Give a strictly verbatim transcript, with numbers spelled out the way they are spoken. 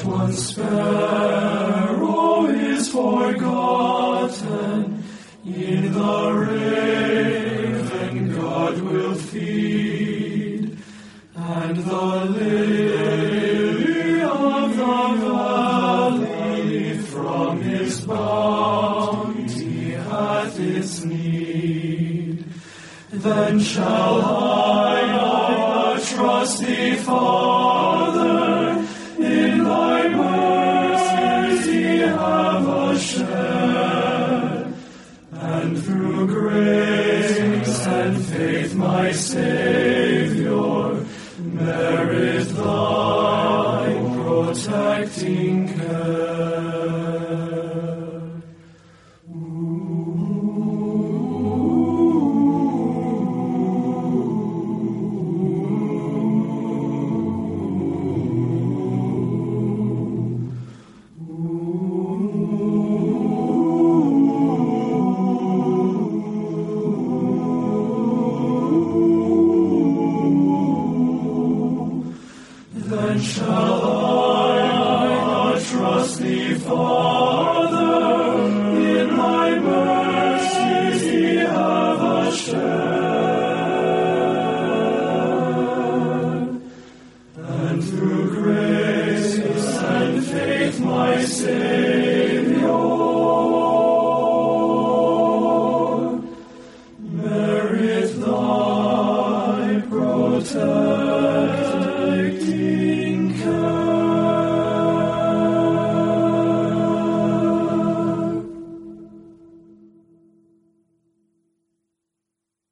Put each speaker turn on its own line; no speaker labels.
Not one sparrow is forgotten. In the raven God will feed, and the lily of the valley from his bounty hath its need. Then shall I trust thee, Father, in thy mercy have a share, and through grace and faith my Savior merit thy protecting care. Then shall I trust thee, Father, in thy mercy have a share, and through grace and faith my Savior merit thy protection.